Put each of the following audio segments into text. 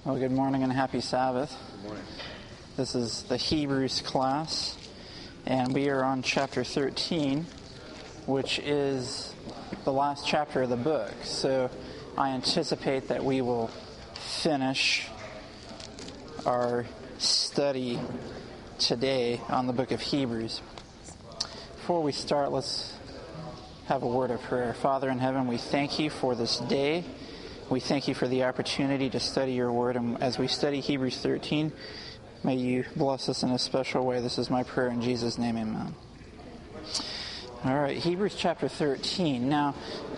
Well, good morning and happy Sabbath. Good morning. This is the Hebrews class, and we are on chapter 13, which is the last chapter of the book. So I anticipate that we will finish our study today on the book of Hebrews. Before we start, let's have a word of prayer. Father in heaven, we thank you for this day. We thank you for the opportunity to study your word, and as we study Hebrews 13, may you bless us in a special way. This is my prayer in Jesus' name, amen. All right, Hebrews chapter 13. Now,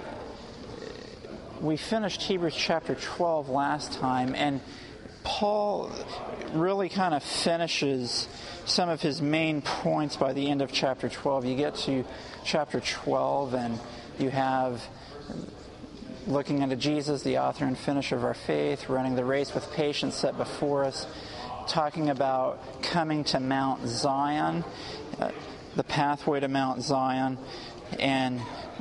we finished Hebrews chapter 12 last time, and Paul really kind of finishes some of his main points by the end of chapter 12. You get to chapter 12, and you have looking unto Jesus, the author and finisher of our faith, running the race with patience set before us, talking about coming to Mount Zion, the pathway to Mount Zion, and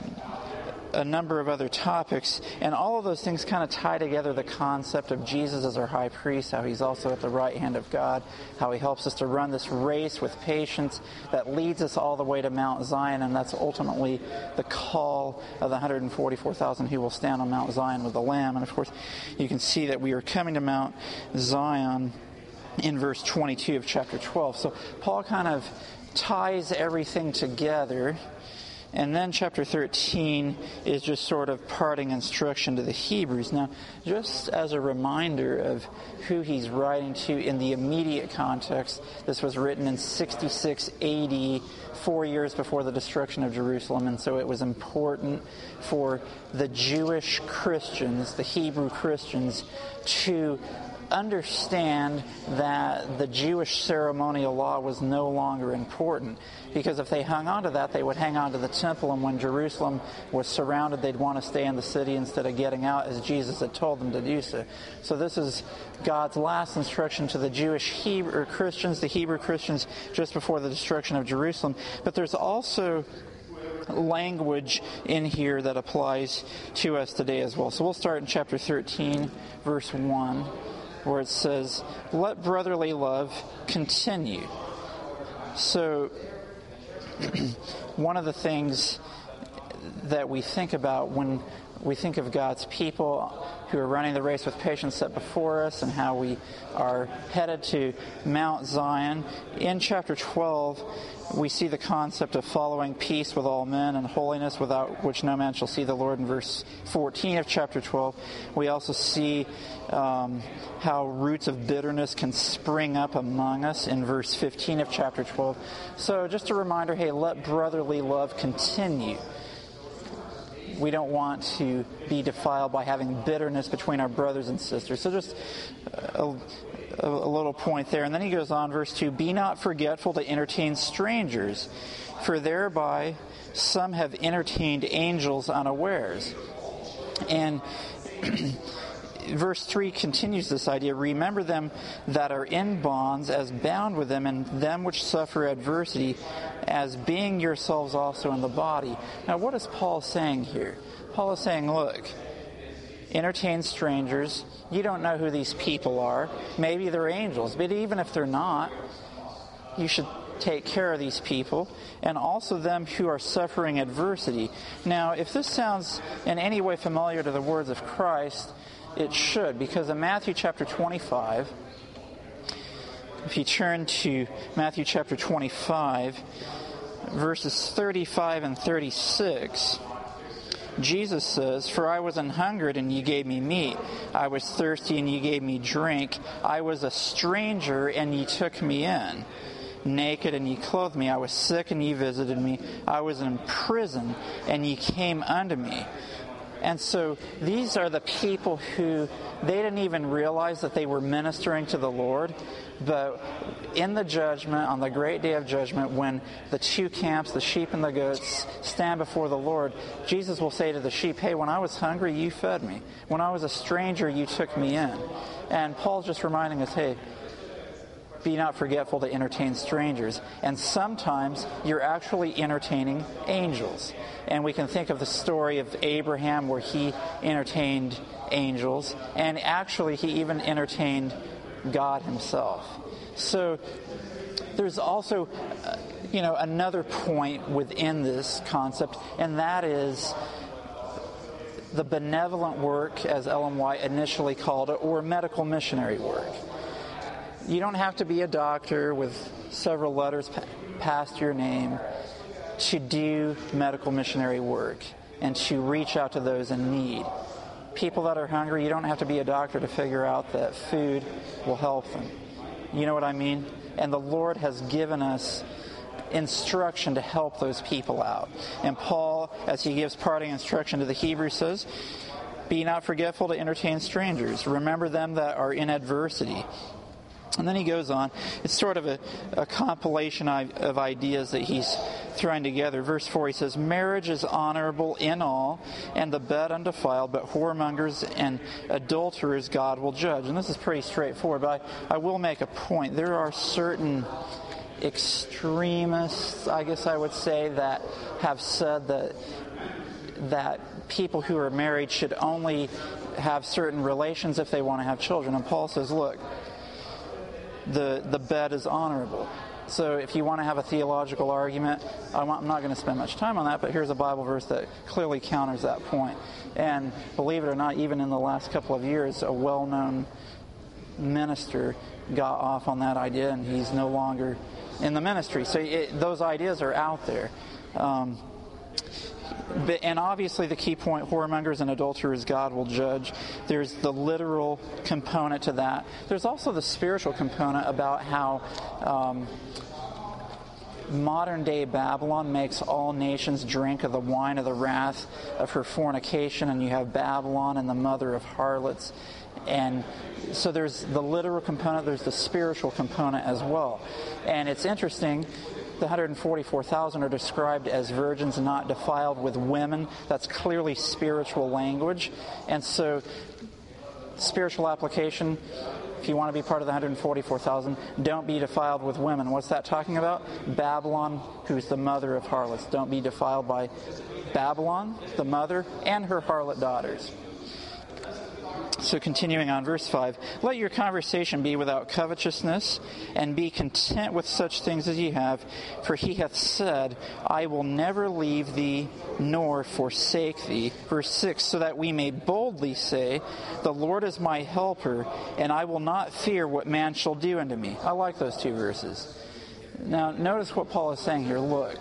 a number of other topics. And all of those things kind of tie together the concept of Jesus as our high priest, how he's also at the right hand of God, how he helps us to run this race with patience that leads us all the way to Mount Zion, and that's ultimately the call of the 144,000 who will stand on Mount Zion with the Lamb. And of course, you can see that we are coming to Mount Zion in verse 22 of chapter 12. So Paul kind of ties everything together. And then chapter 13 is just sort of parting instruction to the Hebrews. Now, just as a reminder of who he's writing to in the immediate context, this was written in 66 AD, 4 years before the destruction of Jerusalem, and so it was important for the Jewish Christians, the Hebrew Christians, to understand that the Jewish ceremonial law was no longer important, because if they hung on to that, they would hang on to the temple, and when Jerusalem was surrounded, they'd want to stay in the city instead of getting out, as Jesus had told them to do so. So this is God's last instruction to the Jewish Hebrew Christians, the Hebrew Christians, just before the destruction of Jerusalem. But there's also language in here that applies to us today as well. So we'll start in chapter 13, verse 1. Where it says, let brotherly love continue. So, one of the things that we think about when we think of God's people who are running the race with patience set before us and how we are headed to Mount Zion, in chapter 12, we see the concept of following peace with all men and holiness without which no man shall see the Lord in verse 14 of chapter 12. We also see how roots of bitterness can spring up among us in verse 15 of chapter 12. So just a reminder, hey, let brotherly love continue. We don't want to be defiled by having bitterness between our brothers and sisters. So just a little point there. And then he goes on, verse 2, be not forgetful to entertain strangers, for thereby some have entertained angels unawares. And verse 3 continues this idea, remember them that are in bonds as bound with them, and them which suffer adversity as being yourselves also in the body. Now what is Paul saying here? Paul is saying, look, entertain strangers. You don't know who these people are. Maybe they're angels, but even if they're not, you should take care of these people, and also them who are suffering adversity. Now, if this sounds in any way familiar to the words of Christ, it should, because in Matthew chapter 25, if you turn to Matthew chapter 25, verses 35 and 36, Jesus says, for I was an hungered, and ye gave me meat. I was thirsty, and ye gave me drink. I was a stranger, and ye took me in. Naked, and ye clothed me. I was sick, and ye visited me. I was in prison, and ye came unto me. And so these are the people who they didn't even realize that they were ministering to the Lord. But in the judgment, on the great day of judgment, when the two camps, the sheep and the goats, stand before the Lord, Jesus will say to the sheep, hey, when I was hungry, you fed me. When I was a stranger, you took me in. And Paul's just reminding us, hey, be not forgetful to entertain strangers. And sometimes you're actually entertaining angels. And we can think of the story of Abraham where he entertained angels. And actually he even entertained God himself. So there's also, another point within this concept, and that is the benevolent work, as Ellen White initially called it, or medical missionary work. You don't have to be a doctor with several letters past your name to do medical missionary work and to reach out to those in need. People that are hungry, you don't have to be a doctor to figure out that food will help them. You know what I mean? And the Lord has given us instruction to help those people out. And Paul, as he gives parting instruction to the Hebrews, says, "Be not forgetful to entertain strangers. Remember them that are in adversity." And then he goes on. It's sort of a compilation of ideas that he's throwing together. Verse 4, he says, "Marriage is honorable in all, and the bed undefiled, but whoremongers and adulterers God will judge." And this is pretty straightforward, but I will make a point. There are certain extremists, I guess I would say, that have said that people who are married should only have certain relations if they want to have children. And Paul says, look, the bed is honorable. So if you want to have a theological argument, I'm not going to spend much time on that, but here's a Bible verse that clearly counters that point. And believe it or not, even in the last couple of years, a well-known minister got off on that idea, and he's no longer in the ministry. So those ideas are out there. And obviously the key point, whoremongers and adulterers God will judge. There's the literal component to that. There's also the spiritual component about how modern day Babylon makes all nations drink of the wine of the wrath of her fornication, and you have Babylon and the mother of harlots. And so there's the literal component, there's the spiritual component as well. And it's interesting, the 144,000 are described as virgins not defiled with women. That's clearly spiritual language. And so spiritual application, if you want to be part of the 144,000, don't be defiled with women. What's that talking about? Babylon, who's the mother of harlots. Don't be defiled by Babylon, the mother, and her harlot daughters. So continuing on, verse 5, "Let your conversation be without covetousness, and be content with such things as ye have. For he hath said, I will never leave thee nor forsake thee." Verse 6, "So that we may boldly say, The Lord is my helper, and I will not fear what man shall do unto me." I like those two verses. Now, notice what Paul is saying here. Look,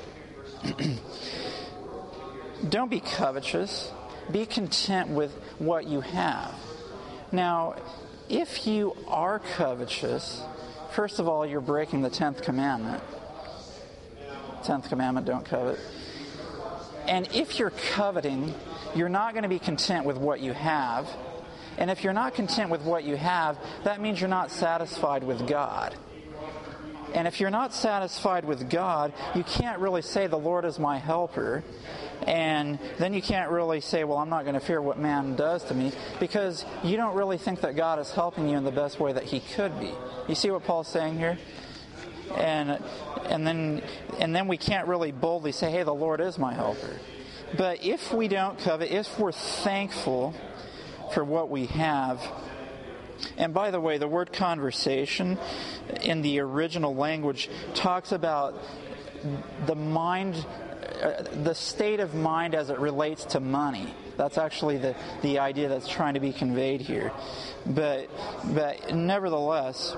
don't be covetous. Be content with what you have. Now, if you are covetous, first of all, you're breaking the 10th commandment. 10th commandment, don't covet. And if you're coveting, you're not going to be content with what you have. And if you're not content with what you have, that means you're not satisfied with God. And if you're not satisfied with God, you can't really say, "The Lord is my helper." And then you can't really say, "Well, I'm not going to fear what man does to me," because you don't really think that God is helping you in the best way that he could be. You see what Paul's saying here? And then we can't really boldly say, "Hey, the Lord is my helper." But if we don't covet, if we're thankful for what we have. And by the way, the word conversation in the original language talks about the mind, the state of mind as it relates to money. That's actually the idea that's trying to be conveyed here. But nevertheless,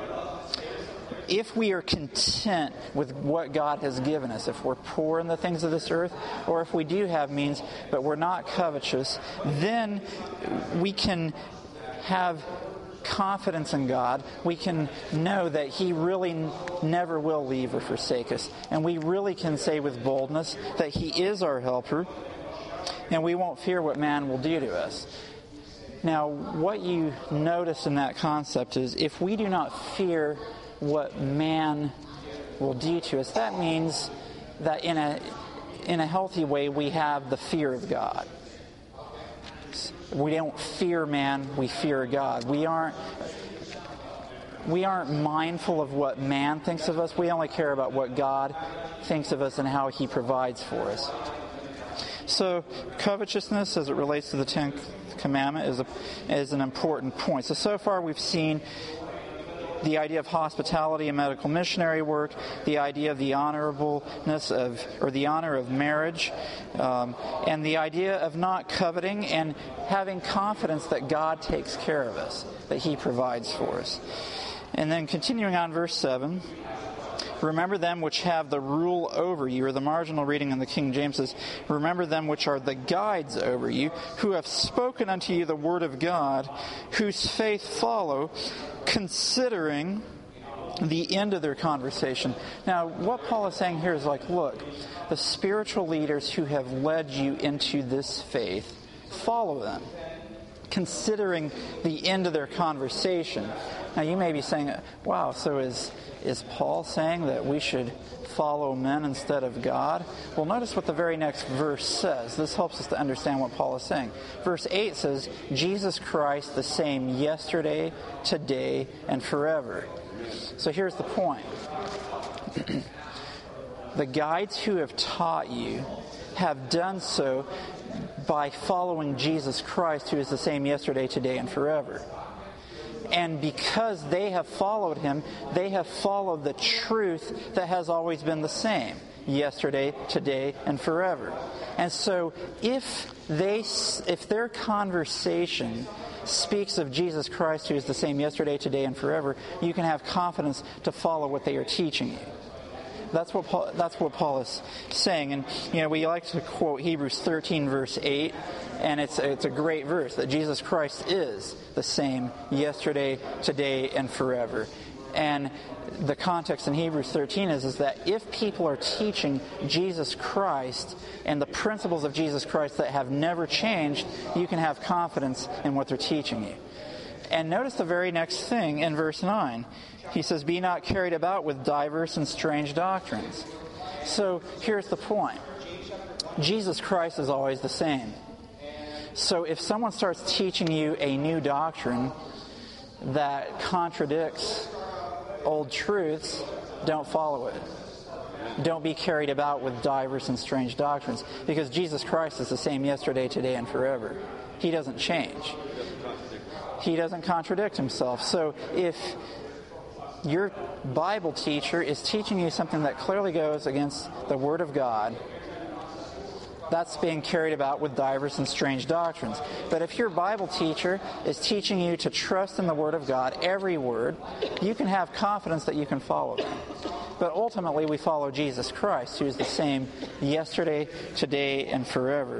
if we are content with what God has given us, if we're poor in the things of this earth, or if we do have means, but we're not covetous, then we can have confidence in God. We can know that he really never will leave or forsake us. And we really can say with boldness that he is our helper, and we won't fear what man will do to us. Now, what you notice in that concept is if we do not fear what man will do to us, that means that in a healthy way we have the fear of God. We don't fear man, we fear God. we aren't mindful of what man thinks of us. We only care about what God thinks of us and how He provides for us. So covetousness, as it relates to the 10th commandment, is an important point. So far we've seen the idea of hospitality and medical missionary work, the idea of the honorableness of, or the honor of marriage, and the idea of not coveting and having confidence that God takes care of us, that He provides for us. And then continuing on, verse 7, remember them which have the rule over you, or the marginal reading in the King James says, remember them which are the guides over you, who have spoken unto you the word of God, whose faith follow, considering the end of their conversation. Now, what Paul is saying here is like, look, the spiritual leaders who have led you into this faith, follow them, considering the end of their conversation. Now, you may be saying, wow, so is Paul saying that we should follow men instead of God? Well, notice what the very next verse says. This helps us to understand what Paul is saying. Verse 8 says, Jesus Christ the same yesterday, today, and forever. So here's the point. The guides who have taught you have done so by following Jesus Christ, who is the same yesterday, today, and forever. And because they have followed Him, they have followed the truth that has always been the same, yesterday, today, and forever. And so if their conversation speaks of Jesus Christ, who is the same yesterday, today, and forever, you can have confidence to follow what they are teaching you. That's what Paul is saying. And we like to quote Hebrews 13 verse 8, and it's a great verse, that Jesus Christ is the same yesterday, today, and forever. And the context in Hebrews 13 is that if people are teaching Jesus Christ and the principles of Jesus Christ that have never changed, you can have confidence in what they're teaching you. And notice the very next thing in verse 9. He says, be not carried about with diverse and strange doctrines. So here's the point. Jesus Christ is always the same. So if someone starts teaching you a new doctrine that contradicts old truths, don't follow it. Don't be carried about with diverse and strange doctrines, because Jesus Christ is the same yesterday, today, and forever. He doesn't change. He doesn't contradict Himself. So if your Bible teacher is teaching you something that clearly goes against the Word of God, that's being carried about with diverse and strange doctrines. But if your Bible teacher is teaching you to trust in the Word of God, every word, you can have confidence that you can follow them. But ultimately, we follow Jesus Christ, who is the same yesterday, today, and forever.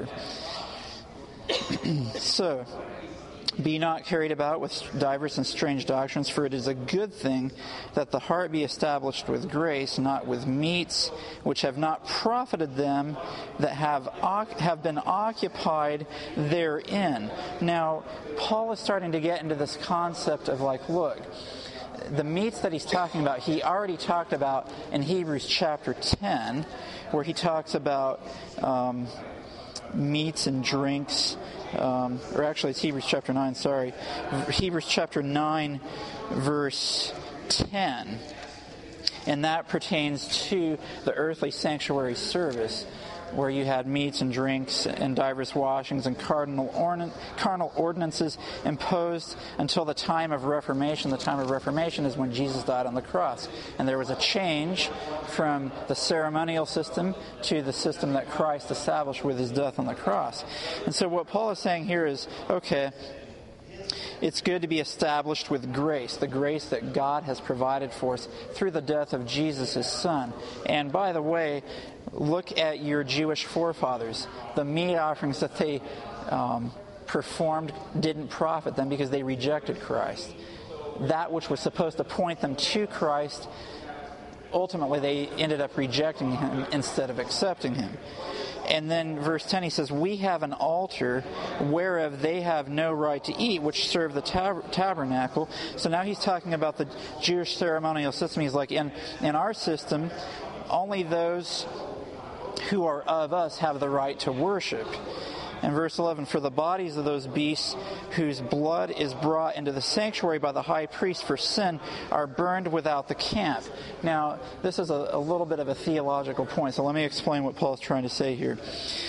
So, be not carried about with diverse and strange doctrines, for it is a good thing that the heart be established with grace, not with meats, which have not profited them that have been occupied therein. Now, Paul is starting to get into this concept of like, look, the meats that he's talking about, he already talked about in Hebrews chapter 10, where he talks about meats and drinks, or actually it's Hebrews chapter 9, sorry. Hebrews chapter 9, verse 10. And that pertains to the earthly sanctuary service, where you had meats and drinks and divers washings and carnal ordinances imposed until the time of Reformation. The time of Reformation is when Jesus died on the cross. And there was a change from the ceremonial system to the system that Christ established with His death on the cross. And so what Paul is saying here is, okay, it's good to be established with grace, the grace that God has provided for us through the death of Jesus, His Son. And by the way, look at your Jewish forefathers. The meat offerings that they performed didn't profit them because they rejected Christ. That which was supposed to point them to Christ, ultimately they ended up rejecting Him instead of accepting Him. And then verse 10, he says, we have an altar whereof they have no right to eat, which serve the tabernacle. So now he's talking about the Jewish ceremonial system. He's like, in our system, only those who are of us have the right to worship. In verse 11, for the bodies of those beasts whose blood is brought into the sanctuary by the high priest for sin are burned without the camp. Now, this is a little bit of a theological point, so let me explain what Paul's trying to say here.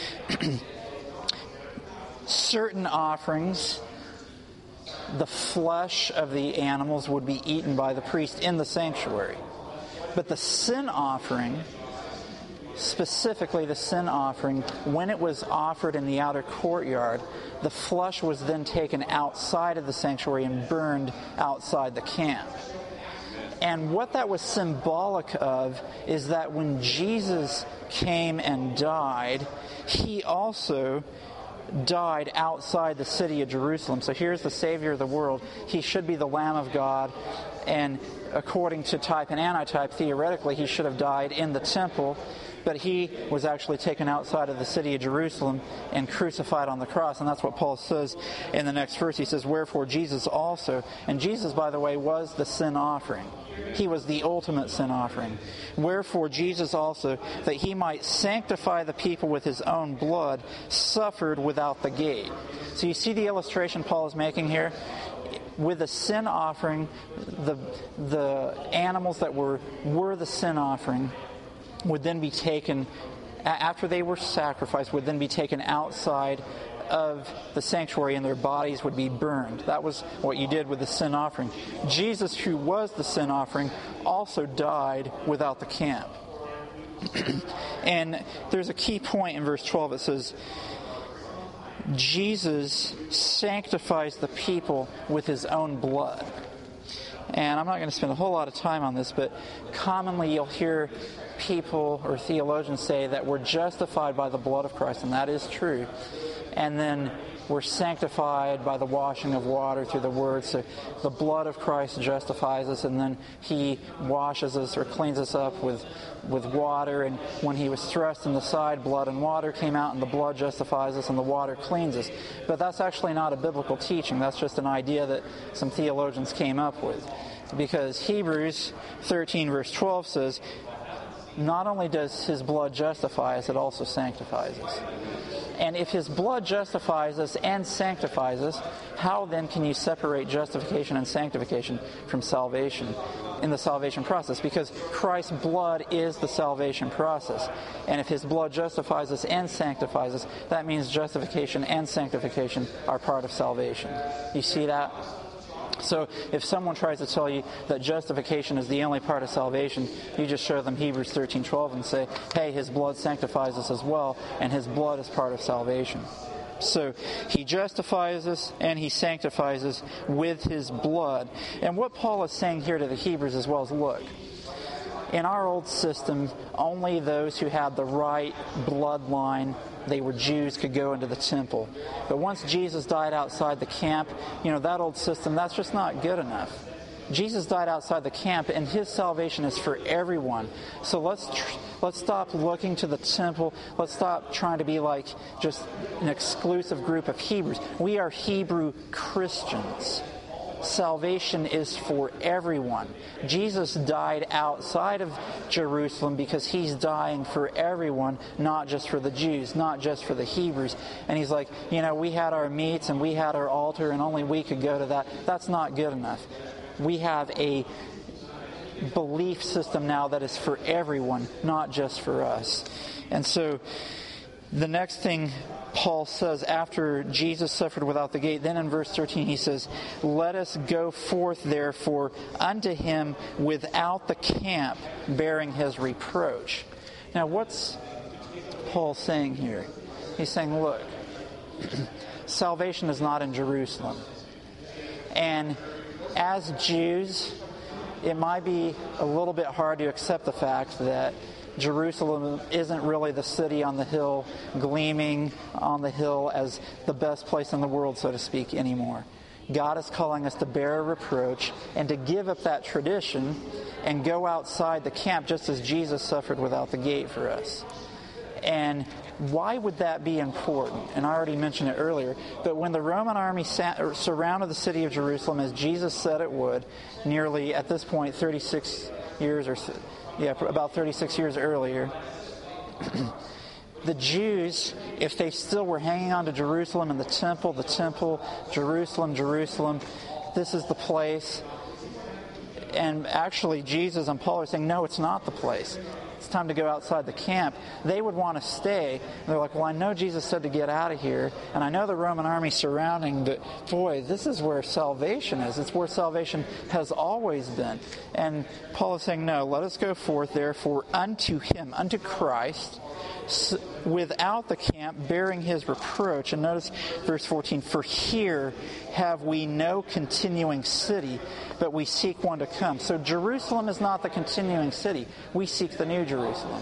Certain offerings, the flesh of the animals would be eaten by the priest in the sanctuary. But the sin offering, specifically the sin offering, when it was offered in the outer courtyard, the flesh was then taken outside of the sanctuary and burned outside the camp. And what that was symbolic of is that when Jesus came and died, he also died outside the city of Jerusalem. So here's the Savior of the world. He should be the Lamb of God, and according to type and antitype, theoretically, he should have died in the temple, but he was actually taken outside of the city of Jerusalem and crucified on the cross. And that's what Paul says in the next verse. He says, wherefore Jesus also, and Jesus, by the way, was the sin offering. He was the ultimate sin offering. Wherefore Jesus also, that he might sanctify the people with his own blood, suffered without the gate. So you see the illustration Paul is making here? With the sin offering, the animals that were the sin offering would then be taken, after they were sacrificed, would then be taken outside of the sanctuary and their bodies would be burned. That was what you did with the sin offering. Jesus, who was the sin offering, also died without the camp. And there's a key point in verse 12. It says, Jesus sanctifies the people with his own blood. And I'm not going to spend a whole lot of time on this, but commonly you'll hear people or theologians say that we're justified by the blood of Christ, and that is true. And then we're sanctified by the washing of water through the Word. So the blood of Christ justifies us, and then he washes us or cleans us up with water. And when he was thrust in the side, blood and water came out, and the blood justifies us and the water cleans us. But that's actually not a biblical teaching. That's just an idea that some theologians came up with. Because Hebrews 13 verse 12 says, not only does his blood justify us, it also sanctifies us. And if his blood justifies us and sanctifies us, how then can you separate justification and sanctification from salvation in the salvation process? Because Christ's blood is the salvation process. And if his blood justifies us and sanctifies us, that means justification and sanctification are part of salvation. You see that? So if someone tries to tell you that justification is the only part of salvation, you just show them Hebrews 13:12 and say, hey, his blood sanctifies us as well, and his blood is part of salvation. So he justifies us and he sanctifies us with his blood. And what Paul is saying here to the Hebrews as well is, look, in our old system, only those who had the right bloodline, they were Jews, could go into the temple. But once Jesus died outside the camp, that old system, that's just not good enough. Jesus died outside the camp, and his salvation is for everyone. So let's stop looking to the temple. Let's stop trying to be like just an exclusive group of Hebrews. We are Hebrew Christians. Salvation is for everyone. Jesus died outside of Jerusalem because he's dying for everyone, not just for the Jews, not just for the Hebrews. And he's like, we had our meats and we had our altar and only we could go to that. That's not good enough. We have a belief system now that is for everyone, not just for us. And so the next thing Paul says after Jesus suffered without the gate, then in verse 13 he says, let us go forth therefore unto him without the camp, bearing his reproach. Now what's Paul saying here? He's saying, look, salvation is not in Jerusalem. And as Jews, it might be a little bit hard to accept the fact that Jerusalem isn't really the city on the hill, gleaming on the hill as the best place in the world, so to speak, anymore. God is calling us to bear a reproach and to give up that tradition and go outside the camp just as Jesus suffered without the gate for us. And why would that be important? And I already mentioned it earlier, but when the Roman army surrounded the city of Jerusalem, as Jesus said it would, nearly at this point 36 years or about 36 years earlier, the Jews, if they still were hanging on to Jerusalem and the temple, Jerusalem, this is the place. And actually, Jesus and Paul are saying, no, it's not the place. It's time to go outside the camp. They would want to stay. And they're like, well, I know Jesus said to get out of here, and I know the Roman army surrounding, but boy, this is where salvation is. It's where salvation has always been. And Paul is saying, no, let us go forth, therefore, unto him, unto Christ, without the camp, bearing his reproach. And notice verse 14, for here have we no continuing city, but we seek one to come. So Jerusalem is not the continuing city. We seek the new Jerusalem.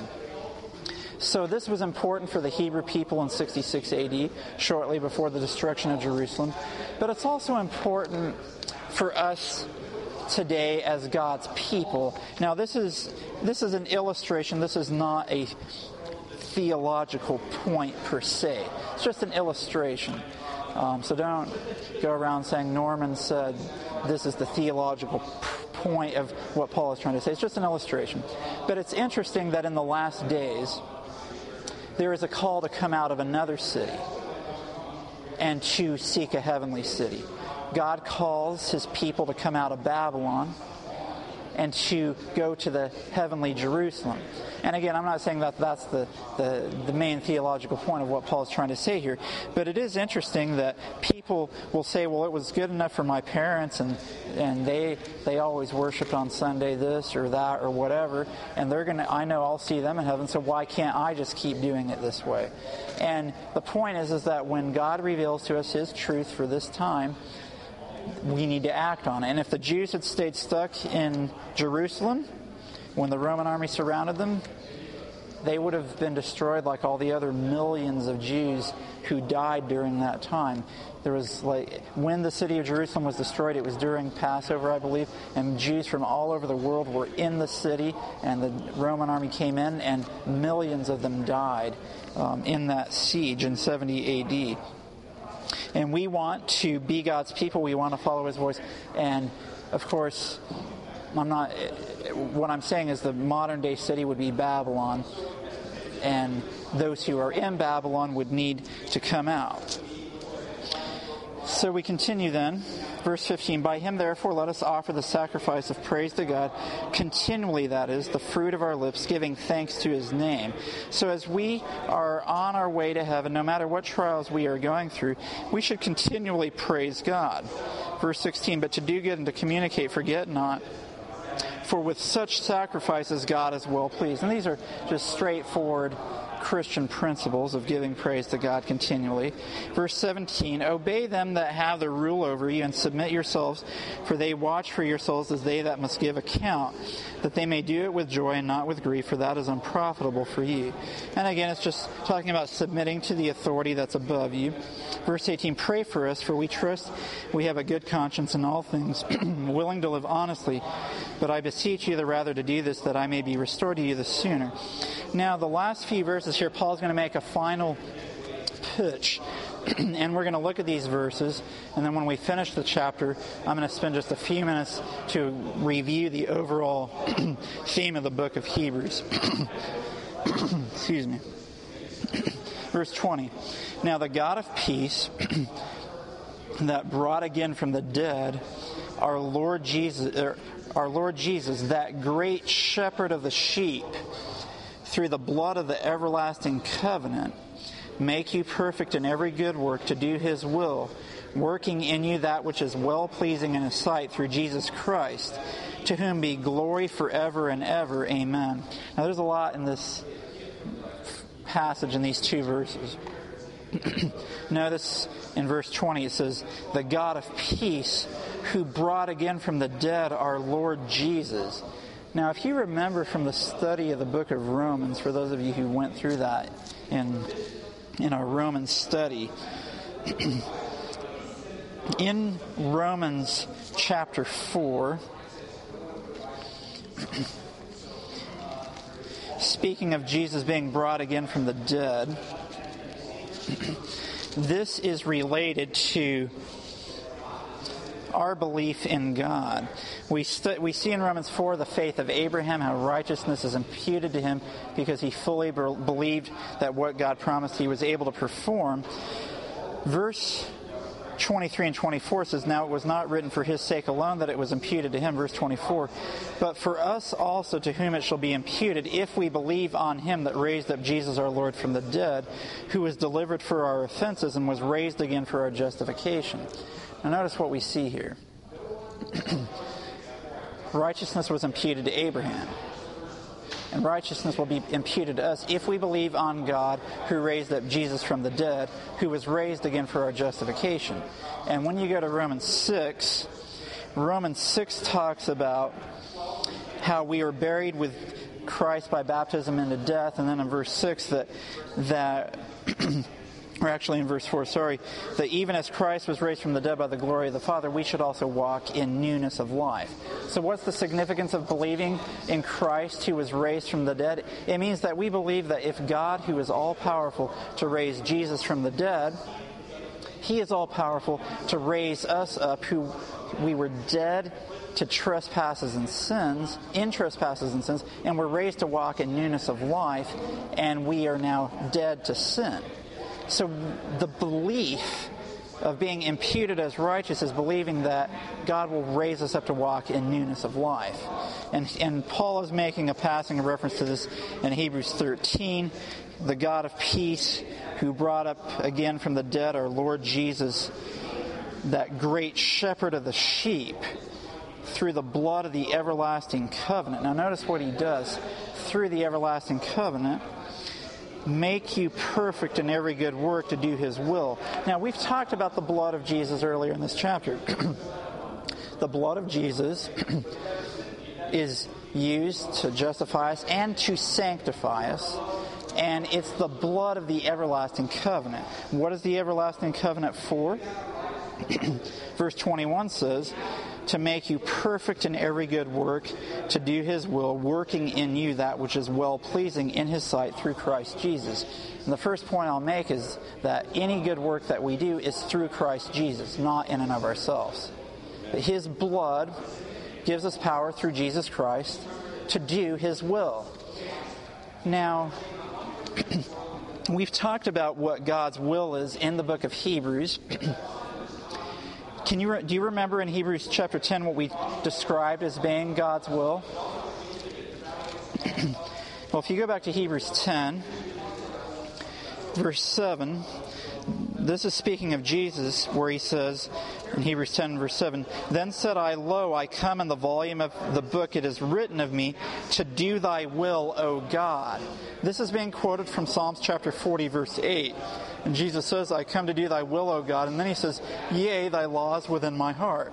So this was important for the Hebrew people in 66 AD, shortly before the destruction of Jerusalem. But it's also important for us today as God's people. Now this is an illustration. This is not a theological point per se. It's just an illustration. So don't go around saying Norman said this is the theological point of what Paul is trying to say. It's just an illustration. But it's interesting that in the last days, there is a call to come out of another city and to seek a heavenly city. God calls his people to come out of Babylon and to go to the heavenly Jerusalem. And again, I'm not saying that that's the main theological point of what Paul is trying to say here, but it is interesting that people will say, well, it was good enough for my parents, and they always worshiped on Sunday this or that or whatever, and I know I'll see them in heaven, so why can't I just keep doing it this way? And the point is that when God reveals to us his truth for this time, we need to act on it. And if the Jews had stayed stuck in Jerusalem when the Roman army surrounded them, they would have been destroyed like all the other millions of Jews who died during that time. There was when the city of Jerusalem was destroyed, it was during Passover, I believe, and Jews from all over the world were in the city, and the Roman army came in, and millions of them died in that siege in 70 AD. And we want to be God's people. We want to follow his voice. And, of course, what I'm saying is the modern day city would be Babylon. And those who are in Babylon would need to come out. So we continue then. Verse 15, by him therefore let us offer the sacrifice of praise to God, continually, that is, the fruit of our lips, giving thanks to his name. So as we are on our way to heaven, no matter what trials we are going through, we should continually praise God. Verse 16, but to do good and to communicate, forget not, for with such sacrifices God is well pleased. And these are just straightforward Christian principles of giving praise to God continually. Verse 17, obey them that have the rule over you, and submit yourselves, for they watch for your souls as they that must give account, that they may do it with joy and not with grief, for that is unprofitable for you. And again, it's just talking about submitting to the authority that's above you. Verse 18, pray for us, for we trust we have a good conscience in all things, willing to live honestly. But I beseech you the rather to do this, that I may be restored to you the sooner. Now, the last few verses here, Paul's going to make a final pitch. And we're going to look at these verses, and then when we finish the chapter, I'm going to spend just a few minutes to review the overall theme of the book of Hebrews. Excuse me. Verse 20. Now the God of peace, that brought again from the dead our Lord Jesus, that great shepherd of the sheep, through the blood of the everlasting covenant, make you perfect in every good work to do his will, working in you that which is well-pleasing in his sight, through Jesus Christ, to whom be glory forever and ever. Amen. Now there's a lot in this passage in these two verses. Notice in verse 20 it says, the God of peace, who brought again from the dead our Lord Jesus. Now, if you remember from the study of the book of Romans, for those of you who went through that in our Romans study, in Romans chapter 4, speaking of Jesus being brought again from the dead, this is related to our belief in God. We see in Romans 4 the faith of Abraham, how righteousness is imputed to him because he fully believed that what God promised he was able to perform. Verse 23 and 24 says, now it was not written for his sake alone that it was imputed to him, verse 24, but for us also to whom it shall be imputed, if we believe on him that raised up Jesus our Lord from the dead, who was delivered for our offenses and was raised again for our justification. Now notice what we see here. Righteousness was imputed to Abraham. And righteousness will be imputed to us if we believe on God who raised up Jesus from the dead, who was raised again for our justification. And when you go to Romans 6 talks about how we are buried with Christ by baptism into death, and then in verse 6 that or actually in verse 4, that even as Christ was raised from the dead by the glory of the Father, we should also walk in newness of life. So what's the significance of believing in Christ who was raised from the dead? It means that we believe that if God, who is all-powerful to raise Jesus from the dead, he is all-powerful to raise us up, who we were dead to trespasses and sins, and we're raised to walk in newness of life, and we are now dead to sin. So the belief of being imputed as righteous is believing that God will raise us up to walk in newness of life. And Paul is making a passing reference to this in Hebrews 13. The God of peace, who brought up again from the dead our Lord Jesus, that great shepherd of the sheep, through the blood of the everlasting covenant. Now notice what he does. Through the everlasting covenant, make you perfect in every good work to do his will. Now, we've talked about the blood of Jesus earlier in this chapter. The blood of Jesus is used to justify us and to sanctify us. And it's the blood of the everlasting covenant. What is the everlasting covenant for? Verse 21 says, to make you perfect in every good work, to do his will, working in you that which is well-pleasing in his sight through Christ Jesus. And the first point I'll make is that any good work that we do is through Christ Jesus, not in and of ourselves. But his blood gives us power through Jesus Christ to do his will. Now, we've talked about what God's will is in the book of Hebrews. Do you remember in Hebrews chapter 10 what we described as being God's will? Well, if you go back to Hebrews 10, verse 7, this is speaking of Jesus, where he says, in Hebrews 10, verse 7, then said I, lo, I come in the volume of the book, it is written of me, to do thy will, O God. This is being quoted from Psalms chapter 40, verse 8. And Jesus says, I come to do thy will, O God. And then he says, yea, thy law is within my heart.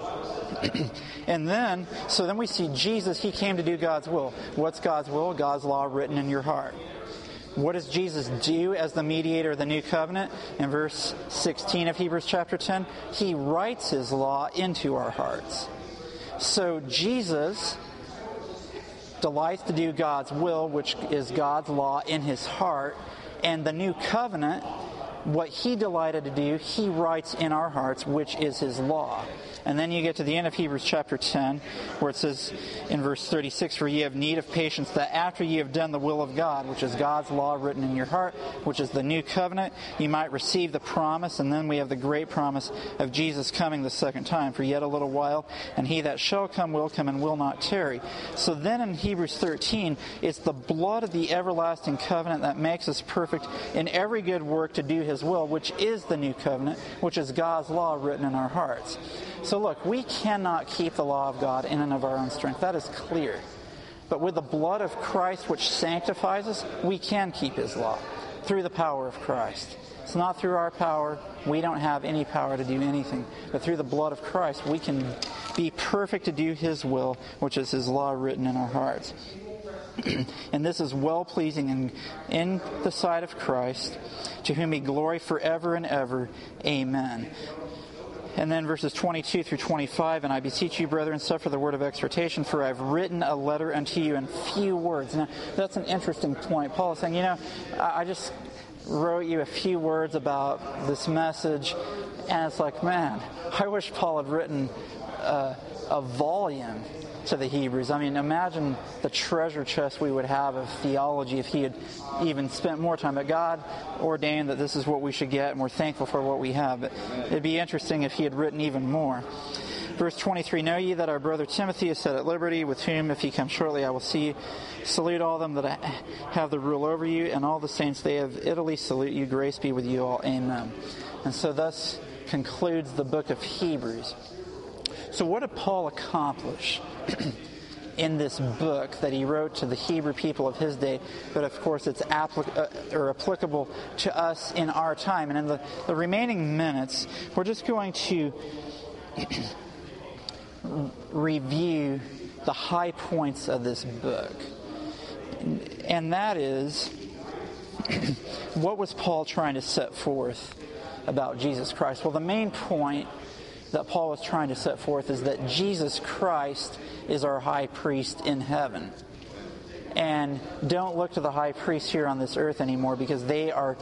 And then we see Jesus, he came to do God's will. What's God's will? God's law written in your heart. What does Jesus do as the mediator of the new covenant? In verse 16 of Hebrews chapter 10, he writes his law into our hearts. So Jesus delights to do God's will, which is God's law in his heart. And the new covenant, what he delighted to do, he writes in our hearts, which is his law. And then you get to the end of Hebrews chapter 10, where it says in verse 36, for ye have need of patience, that after ye have done the will of God, which is God's law written in your heart, which is the new covenant, you might receive the promise. And then we have the great promise of Jesus coming the second time. For yet a little while, and he that shall come will come and will not tarry. So then in Hebrews 13, it's the blood of the everlasting covenant that makes us perfect in every good work to do his will, which is the new covenant, which is God's law written in our hearts. So look, we cannot keep the law of God in and of our own strength. That is clear. But with the blood of Christ, which sanctifies us, we can keep his law through the power of Christ. It's not through our power. We don't have any power to do anything. But through the blood of Christ, we can be perfect to do his will, which is his law written in our hearts. And this is well-pleasing in the sight of Christ, to whom be glory forever and ever. Amen. And then verses 22 through 25, and I beseech you, brethren, suffer the word of exhortation, for I have written a letter unto you in few words. Now, that's an interesting point. Paul is saying, wrote you a few words about this message, and it's like, man, I wish Paul had written a volume to the Hebrews. I mean, imagine the treasure chest we would have of theology if he had even spent more time. But God ordained that this is what we should get, and we're thankful for what we have. But it'd be interesting if he had written even more. Verse 23, know ye that our brother Timothy is set at liberty, with whom, if he come shortly, I will see you. Salute all them that have the rule over you, and all the saints they of Italy salute you. Grace be with you all. Amen. And so thus concludes the book of Hebrews. So what did Paul accomplish in this book that he wrote to the Hebrew people of his day? But of course it's applicable to us in our time. And in the remaining minutes, we're just going to review the high points of this book. And that is, what was Paul trying to set forth about Jesus Christ? Well, the main point that Paul was trying to set forth is that Jesus Christ is our high priest in heaven. And don't look to the high priest here on this earth anymore, because they are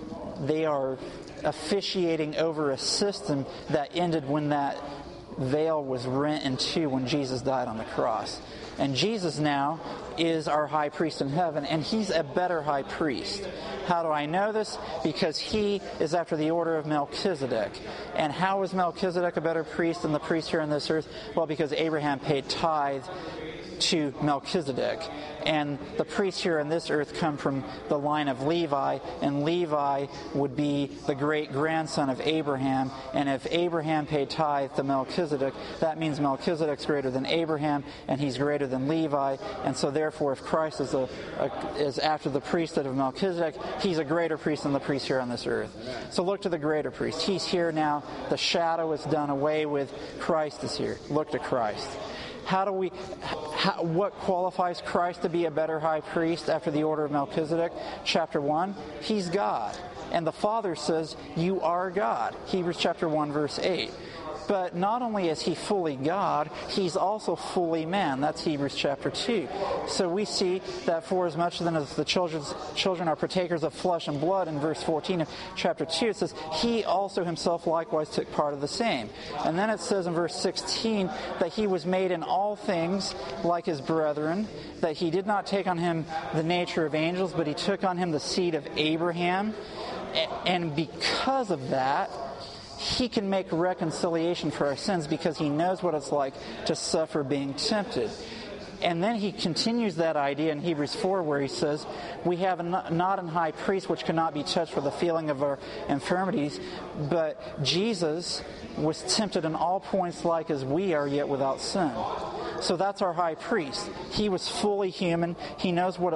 officiating over a system that ended when that veil was rent in two when Jesus died on the cross. And Jesus now is our high priest in heaven, and he's a better high priest. How do I know this? Because he is after the order of Melchizedek. And how is Melchizedek a better priest than the priest here on this earth? Well, because Abraham paid tithe to Melchizedek. And the priests here on this earth come from the line of Levi, and Levi would be the great-grandson of Abraham. And if Abraham paid tithe to Melchizedek, that means Melchizedek's greater than Abraham, and he's greater than Levi. And so therefore, if Christ is after the priesthood of Melchizedek, he's a greater priest than the priest here on this earth. So look to the greater priest. He's here now. The shadow is done away with. Christ is here. Look to Christ. What qualifies Christ to be a better high priest after the order of Melchizedek? Chapter 1, he's God. And the Father says, you are God. Hebrews chapter 1, verse 8. But not only is he fully God, he's also fully man. That's Hebrews chapter 2. So we see that for as much as the children are partakers of flesh and blood, in verse 14 of chapter 2, it says, he also himself likewise took part of the same. And then it says in verse 16 that he was made in all things like his brethren, that he did not take on him the nature of angels, but he took on him the seed of Abraham. And because of that, he can make reconciliation for our sins, because he knows what it's like to suffer being tempted. And then he continues that idea in Hebrews 4, where he says, we have not an high priest which cannot be touched with the feeling of our infirmities, but Jesus was tempted in all points like as we are, yet without sin. So that's our high priest. He was fully human. He knows what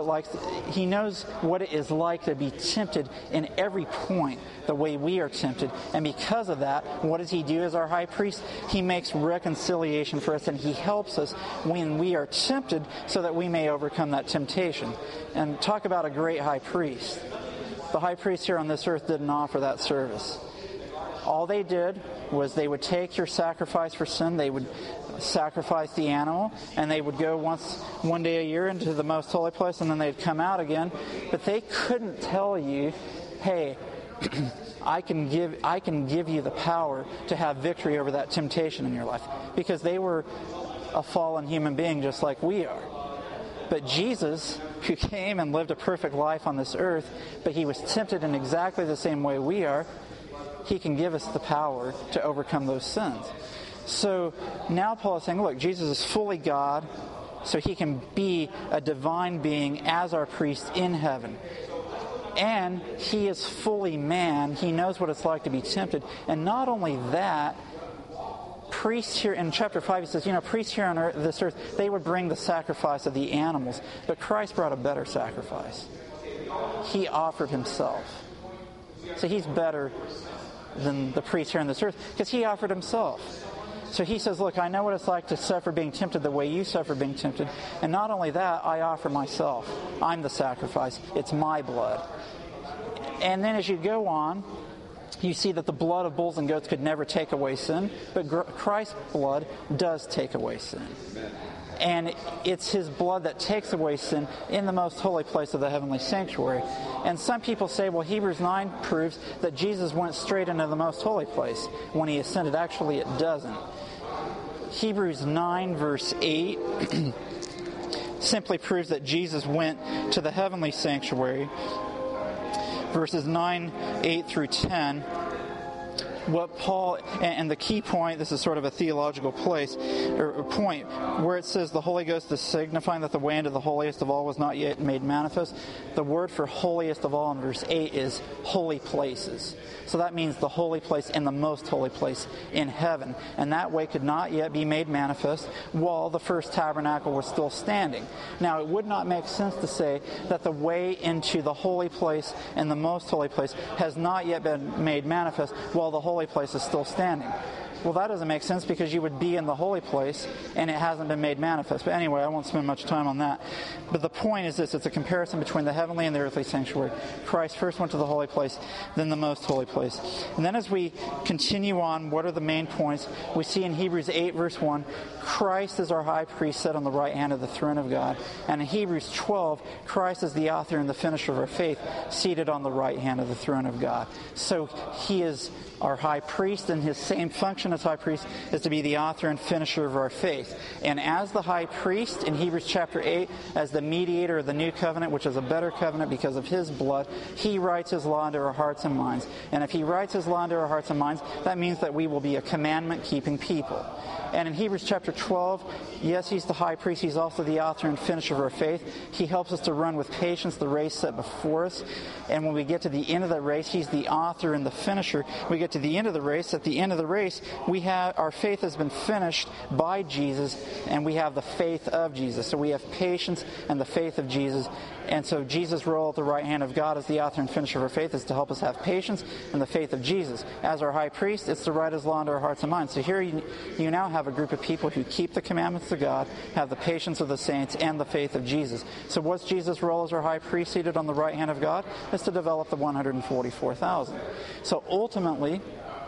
it is like to be tempted in every point the way we are tempted. And because of that, what does he do as our high priest? He makes reconciliation for us, and he helps us when we are tempted so that we may overcome that temptation. And talk about a great high priest. The high priest here on this earth didn't offer that service. All they did was they would take your sacrifice for sin, they would sacrifice the animal, and they would go one day a year into the most holy place, and then they'd come out again. But they couldn't tell you, hey, I can give you the power to have victory over that temptation in your life, because they were a fallen human being just like we are. But Jesus, who came and lived a perfect life on this earth, but he was tempted in exactly the same way we are, he can give us the power to overcome those sins. So now Paul is saying, look, Jesus is fully God, so he can be a divine being as our priest in heaven. And he is fully man. He knows what it's like to be tempted. And not only that, priests here, in chapter 5, he says, priests here on this earth, they would bring the sacrifice of the animals. But Christ brought a better sacrifice. He offered himself. So he's better than the priest here on this earth, because he offered himself. So he says, look, I know what it's like to suffer being tempted the way you suffer being tempted. And not only that, I offer myself. I'm the sacrifice. It's my blood. And then as you go on, you see that the blood of bulls and goats could never take away sin, but Christ's blood does take away sin. And it's his blood that takes away sin in the most holy place of the heavenly sanctuary. And some people say, well, Hebrews 9 proves that Jesus went straight into the most holy place when he ascended. Actually, it doesn't. Hebrews 9 verse 8 simply proves that Jesus went to the heavenly sanctuary. Verses 9, 8 through 10, what Paul, and the key point, this is sort of a theological place, or point, where it says the Holy Ghost is signifying that the way into the holiest of all was not yet made manifest. The word for holiest of all in verse 8 is holy places. So that means the holy place and the most holy place in heaven. And that way could not yet be made manifest while the first tabernacle was still standing. Now, it would not make sense to say that the way into the holy place and the most holy place has not yet been made manifest while the holy place is still standing. Well, that doesn't make sense because you would be in the holy place and it hasn't been made manifest. But anyway, I won't spend much time on that. But the point is this: it's a comparison between the heavenly and the earthly sanctuary. Christ first went to the holy place, then the most holy place. And then as we continue on, what are the main points? We see in Hebrews 8 verse 1, Christ is our high priest set on the right hand of the throne of God. And in Hebrews 12, Christ is the author and the finisher of our faith, seated on the right hand of the throne of God. So he is our high priest, and his same function as high priest is to be the author and finisher of our faith. And as the high priest in Hebrews chapter 8, as the mediator of the new covenant, which is a better covenant because of his blood, he writes his law into our hearts and minds. And if he writes his law into our hearts and minds, that means that we will be a commandment-keeping people. And in Hebrews chapter 12, yes, he's the high priest. He's also the author and finisher of our faith. He helps us to run with patience the race set before us. And when we get to the end of that race, he's the author and the finisher. We get to the end of the race. At the end of the race, our faith has been finished by Jesus, and we have the faith of Jesus. So we have patience and the faith of Jesus. And so Jesus' role at the right hand of God as the author and finisher of our faith is to help us have patience and the faith of Jesus. As our high priest, it's to write his law into our hearts and minds. So here you now have a group of people who keep the commandments of God, have the patience of the saints, and the faith of Jesus. So what's Jesus' role as our high priest seated on the right hand of God? It's to develop the 144,000. So ultimately,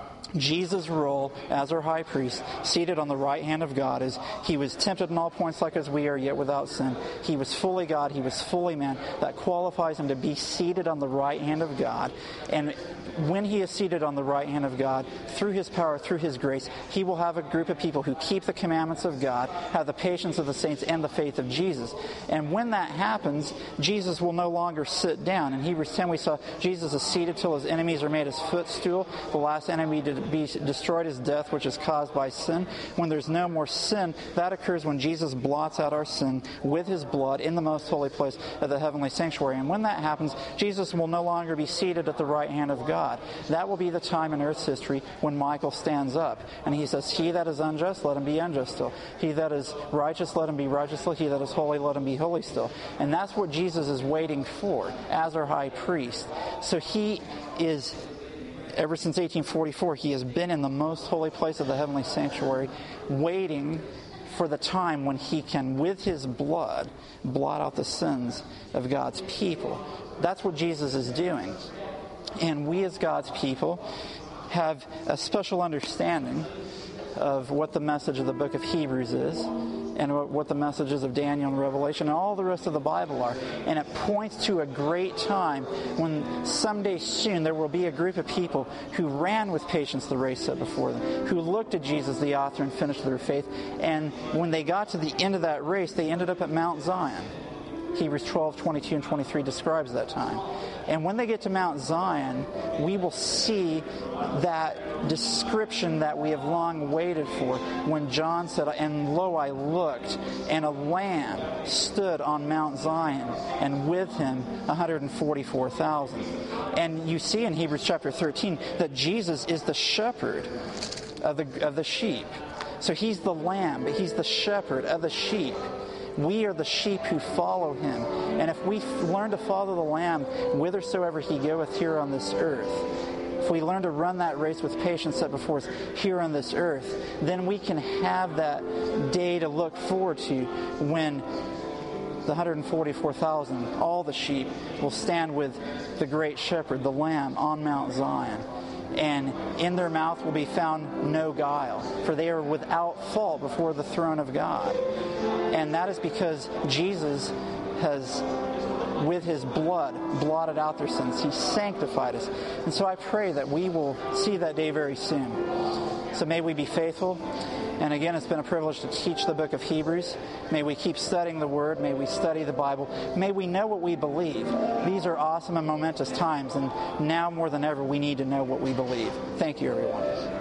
Jesus' role as our high priest, seated on the right hand of God, is he was tempted in all points like as we are, yet without sin. He was fully God. He was fully man. That qualifies him to be seated on the right hand of God. And when he is seated on the right hand of God, through his power, through his grace, he will have a group of people who keep the commandments of God, have the patience of the saints, and the faith of Jesus. And when that happens, Jesus will no longer sit down. In Hebrews 10, we saw Jesus is seated till his enemies are made his footstool. The last enemy to be destroyed is death, which is caused by sin. When there's no more sin, that occurs when Jesus blots out our sin with his blood in the most holy place of the heavenly sanctuary. And when that happens, Jesus will no longer be seated at the right hand of God. That will be the time in earth's history when Michael stands up and he says, "He that is unjust, let him be unjust still. He that is righteous, let him be righteous still. He that is holy, let him be holy still." And that's what Jesus is waiting for as our high priest. So he is, ever since 1844, he has been in the most holy place of the heavenly sanctuary, waiting for the time when he can, with his blood, blot out the sins of God's people. That's what Jesus is doing. And we as God's people have a special understanding of what the message of the book of Hebrews is, and what the messages of Daniel and Revelation and all the rest of the Bible are. And it points to a great time when someday soon there will be a group of people who ran with patience the race set before them, who looked at Jesus, the author and finisher of their faith, and when they got to the end of that race, they ended up at Mount Zion. Hebrews 12, 22, and 23 describes that time. And when they get to Mount Zion, we will see that description that we have long waited for when John said, "And lo, I looked, and a lamb stood on Mount Zion, and with him 144,000. And you see in Hebrews chapter 13 that Jesus is the shepherd of the sheep. So he's the lamb, but he's the shepherd of the sheep. We are the sheep who follow him. And if we learn to follow the Lamb whithersoever he goeth here on this earth, if we learn to run that race with patience set before us here on this earth, then we can have that day to look forward to when the 144,000, all the sheep, will stand with the great shepherd, the Lamb, on Mount Zion. and in their mouth will be found no guile, for they are without fault before the throne of God. And that is because Jesus has, with his blood, blotted out their sins. He sanctified us. And so I pray that we will see that day very soon. So may we be faithful. And again, it's been a privilege to teach the book of Hebrews. May we keep studying the Word. May we study the Bible. May we know what we believe. These are awesome and momentous times, and now more than ever, we need to know what we believe. Thank you, everyone.